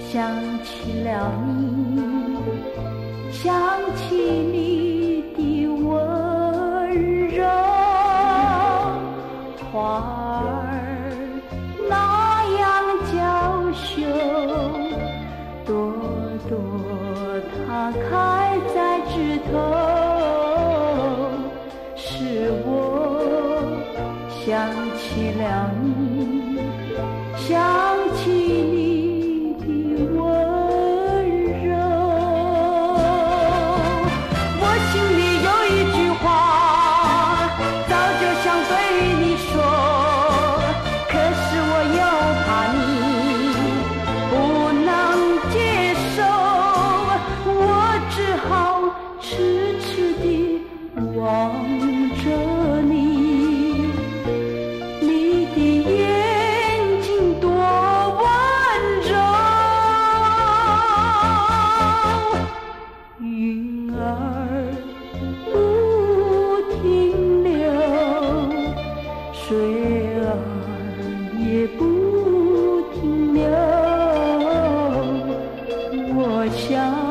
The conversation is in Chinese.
想起了你，想起你的温柔，花儿那样娇羞，朵朵它开在枝头，是我想起了你，想起你的温柔。我心里有一句话，早就想对你说，可是我又怕你不能接受，我只好痴痴地望着你，你的眼睛多温柔，云儿不停流，水儿也不停流，我想